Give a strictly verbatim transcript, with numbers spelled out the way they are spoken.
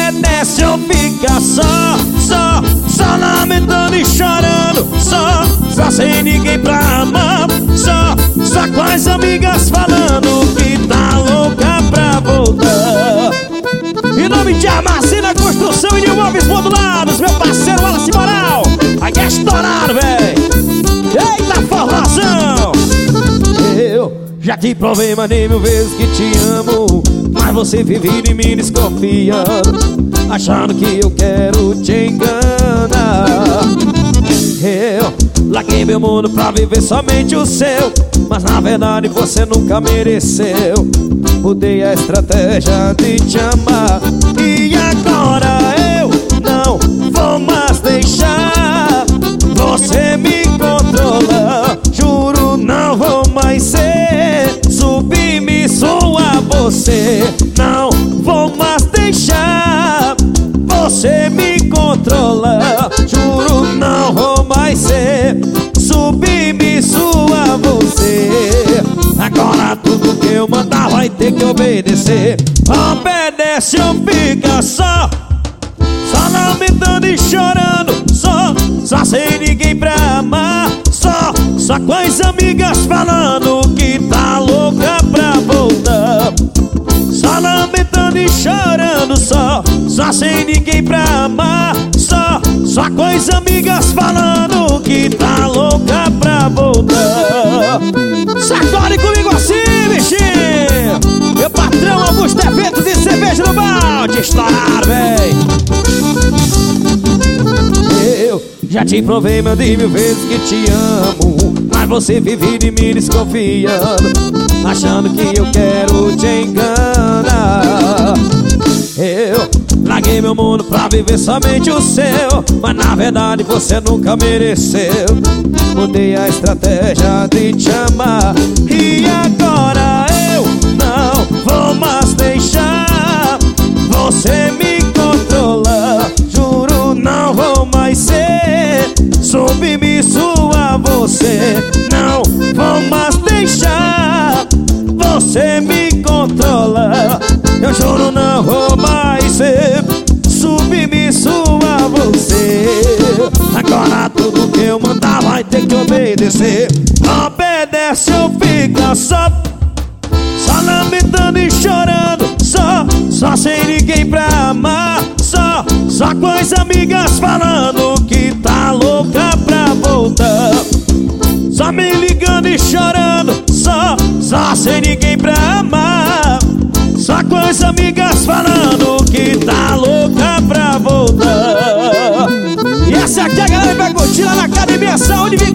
obedece ou fica só, só, só lamentando e chorando, só, só sem ninguém pra amar, só, só com as amigas falando que tá louca pra voltar. Em nome de Amacina Construção e de Imóveis Modulados, meu parceiro Wallace Moral, aqui é estourado, véi. Eita formação! Eu já te provei mais de mil vezes que te amo, mas você vive de mim desconfiando, achando que eu quero te enganar. Eu larguei meu mundo pra viver somente o seu, mas na verdade você nunca mereceu. Mudei a estratégia de te amar, e agora eu não vou mais deixar você me controlar. Juro, não vou mais ser submisso a você. Não vou mais deixar você me controlar. Juro, não vou mais ser submisso a você. Agora tudo que eu mandar vai ter que obedecer. Obedece ou fica só, só lamentando e chorando, só, só sem ninguém pra amar, só, só com as amigas falando que tá louca pra voltar. Só lamentando e chorando, só, só sem ninguém pra amar, só, só com as amigas falando que tá louca pra voltar. Sacode comigo assim, bichinho! Meu patrão Augusto Eventos e cerveja no balde, estourado, véi! Eu já te provei mais de mil vezes que te amo, mas você vive de mim desconfiando, achando que eu quero te enganar. Eu larguei meu mundo pra viver somente o seu, mas na verdade você nunca mereceu. Mudei a estratégia de te amar, e agora eu não vou mais deixar você me controlar. Juro, não vou mais ser submisso a você. Não vou mais deixar você me controlar. Eu juro, não vou mais ser submisso a você. Agora tudo que eu mandar vai ter que obedecer. Obedece ou fica só, só lamentando e chorando, só, só sem ninguém pra amar, só, só com as amigas falando que tá louca pra voltar. Só me ligando e chorando, só, só sem ninguém pra amar, só com as amigas falando que tá louca pra voltar. E essa aqui a galera vai curtir lá na Academia Saúde.